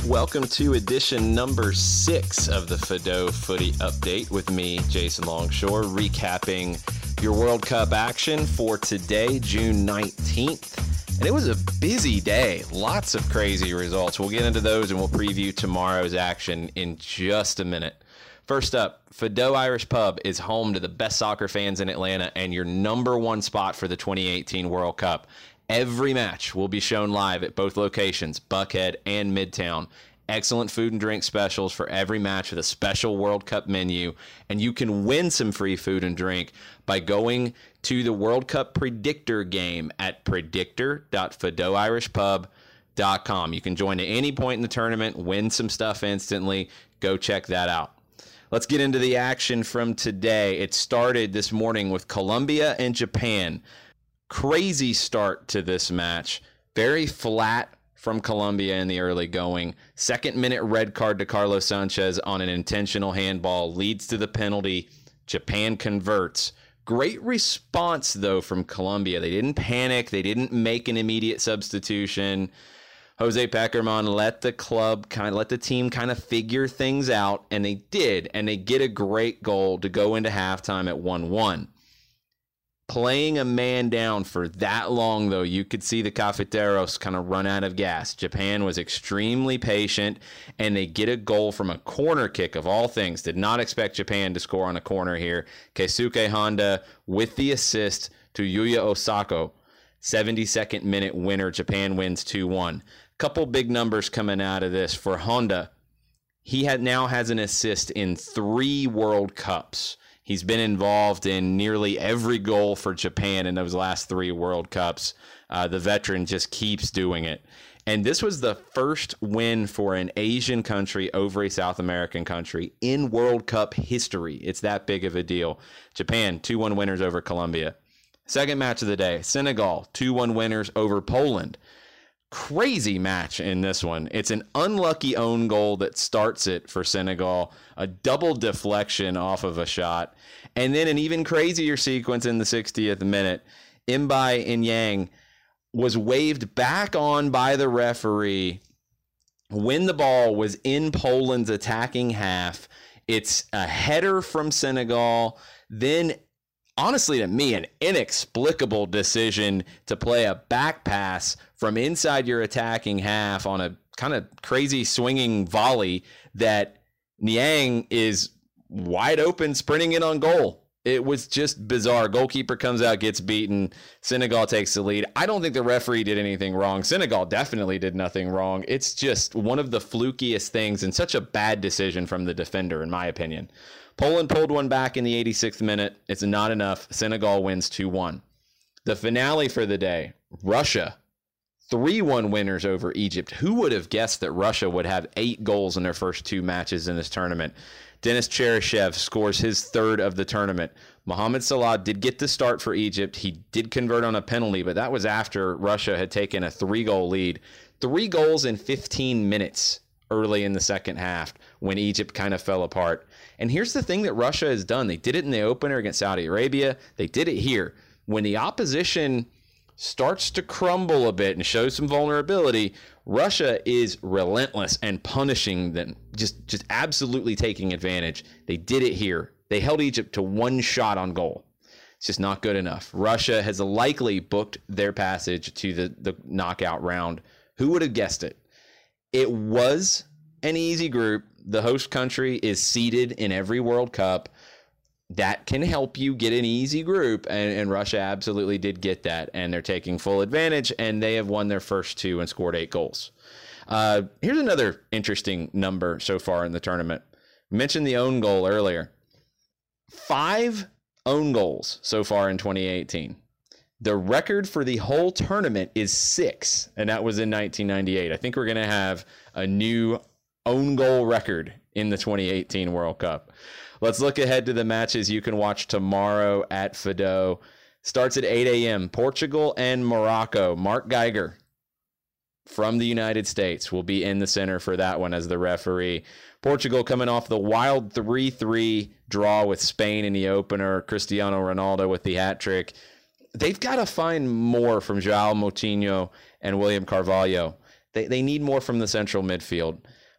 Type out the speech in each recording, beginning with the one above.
Welcome to edition number 6 of the Fido Footy Update with me, Jason Longshore, recapping your World Cup action for today, June 19th. And it was a busy day. Lots of crazy results. We'll get into those and we'll preview tomorrow's action in just a minute. First up, Fido Irish Pub is home to the best soccer fans in Atlanta and your number one spot for the 2018 World Cup. Every match will be shown live at both locations, Buckhead and Midtown. Excellent food and drink specials for every match with a special World Cup menu. And you can win some free food and drink by going to the World Cup Predictor game at predictor.fidoirishpub.com. You can join at any point in the tournament, win some stuff instantly. Go check that out. Let's get into the action from today. It started this morning with Colombia and Japan. Crazy start to this match. Very flat from Colombia in the early going. Second minute red card to Carlos Sanchez on an intentional handball leads to the penalty. Japan converts. Great response, though, from Colombia. They didn't panic. They didn't make an immediate substitution. Jose Pekerman let the team kind of figure things out, and they did, and they get a great goal to go into halftime at 1-1. Playing a man down for that long, though, you could see the Cafeteros kind of run out of gas. Japan was extremely patient, and they get a goal from a corner kick of all things. Did not expect Japan to score on a corner here. Keisuke Honda with the assist to Yuya Osako. 72nd minute winner. Japan wins 2-1. Couple big numbers coming out of this for Honda. He now has an assist in 3 World Cups. He's been involved in nearly every goal for Japan in those last 3 World Cups. The veteran just keeps doing it. And this was the first win for an Asian country over a South American country in World Cup history. It's that big of a deal. Japan, 2-1 winners over Colombia. Second match of the day, Senegal, 2-1 winners over Poland. Crazy match in this one. It's an unlucky own goal that starts it for Senegal, a double deflection off of a shot, and then an even crazier sequence in the 60th minute. Mbaye Nyang was waved back on by the referee when the ball was in Poland's attacking half. It's a header from Senegal, then honestly, to me, an inexplicable decision to play a back pass from inside your attacking half on a kind of crazy swinging volley that Niang is wide open sprinting in on goal. It was just bizarre. Goalkeeper comes out, gets beaten. Senegal takes the lead. I don't think the referee did anything wrong. Senegal definitely did nothing wrong. It's just one of the flukiest things and such a bad decision from the defender, in my opinion. Poland pulled one back in the 86th minute. It's not enough. Senegal wins 2-1. The finale for the day, Russia, 3-1 winners over Egypt. Who would have guessed that Russia would have 8 goals in their first 2 matches in this tournament? Denis Cheryshev scores his 3rd of the tournament. Mohamed Salah did get the start for Egypt. He did convert on a penalty, but that was after Russia had taken a 3-goal lead. 3 goals in 15 minutes early in the second half when Egypt kind of fell apart. And here's the thing that Russia has done. They did it in the opener against Saudi Arabia. They did it here. When the opposition starts to crumble a bit and show some vulnerability, Russia is relentless and punishing them, just absolutely taking advantage. They did it here. They held Egypt to 1 shot on goal. It's just not good enough. Russia has likely booked their passage to the knockout round. Who would have guessed it? It was an easy group. The host country is seeded in every World Cup. That can help you get an easy group, and Russia absolutely did get that, and they're taking full advantage, and they have won their first 2 and scored 8 goals. Here's another interesting number so far in the tournament. I mentioned the own goal earlier. 5 own goals so far in 2018. The record for the whole tournament is 6, and that was in 1998. I think we're going to have a new own goal record in the 2018 World Cup. Let's look ahead to the matches you can watch tomorrow at Fido. Starts at 8 a.m. Portugal and Morocco. Mark Geiger from the United States will be in the center for that one as the referee. Portugal coming off the wild 3-3 draw with Spain in the opener. Cristiano Ronaldo with the hat trick. They've got to find more from João Moutinho and William Carvalho. They need more from the central midfield.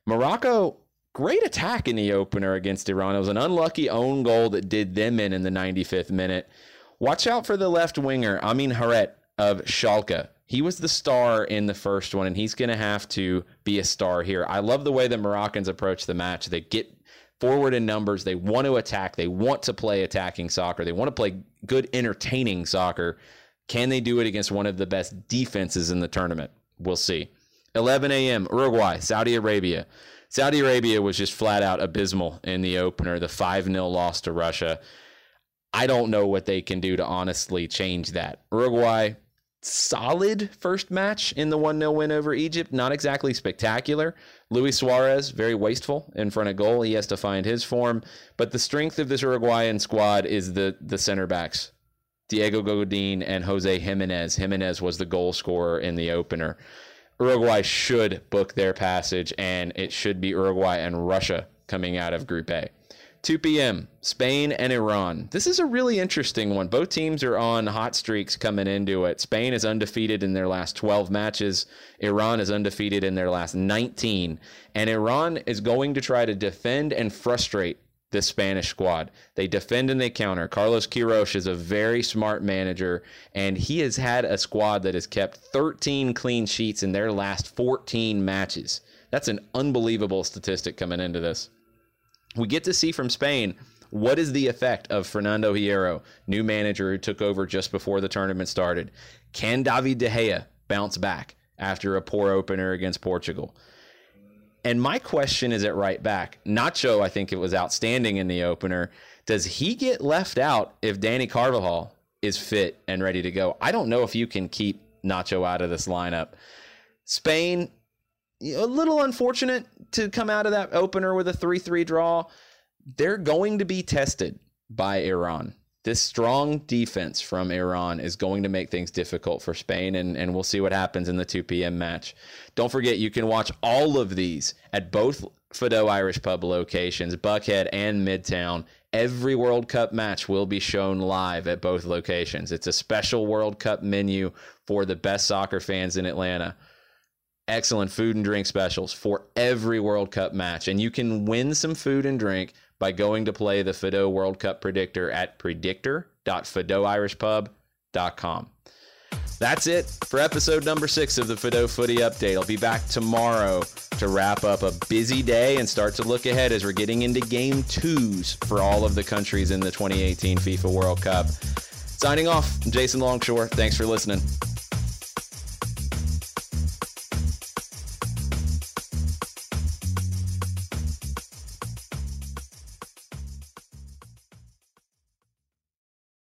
Morocco, great attack in the opener against Iran. It was an unlucky own goal that did them in the 95th minute. Watch out for the left winger, Amin Haret of Schalke. He was the star in the first one, and he's going to have to be a star here. I love the way the Moroccans approach the match. They get forward in numbers. They want to attack. They want to play attacking soccer. They want to play good, entertaining soccer. Can they do it against one of the best defenses in the tournament? We'll see. 11 a.m., Uruguay, Saudi Arabia. Saudi Arabia was just flat out abysmal in the opener, the 5-0 loss to Russia. I don't know what they can do to honestly change that. Uruguay, solid first match in the 1-0 win over Egypt. Not exactly spectacular. Luis Suarez, very wasteful in front of goal. He has to find his form. But the strength of this Uruguayan squad is the center backs, Diego Godin and Jose Jimenez. Jimenez was the goal scorer in the opener. Uruguay should book their passage, and it should be Uruguay and Russia coming out of Group A. 2 p.m., Spain and Iran. This is a really interesting one. Both teams are on hot streaks coming into it. Spain is undefeated in their last 12 matches. Iran is undefeated in their last 19. And Iran is going to try to defend and frustrate this Spanish squad. They defend and they counter. Carlos Queiroz is a very smart manager, and he has had a squad that has kept 13 clean sheets in their last 14 matches. That's an unbelievable statistic coming into this. We get to see from Spain what is the effect of Fernando Hierro, new manager who took over just before the tournament started. Can David De Gea bounce back after a poor opener against Portugal? And my question is at right back. Nacho, I think it was outstanding in the opener. Does he get left out if Danny Carvajal is fit and ready to go? I don't know if you can keep Nacho out of this lineup. Spain, a little unfortunate to come out of that opener with a 3-3 draw. They're going to be tested by Iran. This strong defense from Iran is going to make things difficult for Spain, and we'll see what happens in the 2 p.m. match. Don't forget, you can watch all of these at both Fido Irish Pub locations, Buckhead and Midtown. Every World Cup match will be shown live at both locations. It's a special World Cup menu for the best soccer fans in Atlanta. Excellent food and drink specials for every World Cup match. And you can win some food and drink by going to play the Fido World Cup Predictor at predictor.fidoirishpub.com. That's it for episode number 6 of the Fido Footy Update. I'll be back tomorrow to wrap up a busy day and start to look ahead as we're getting into game 2s for all of the countries in the 2018 FIFA World Cup. Signing off, I'm Jason Longshore. Thanks for listening.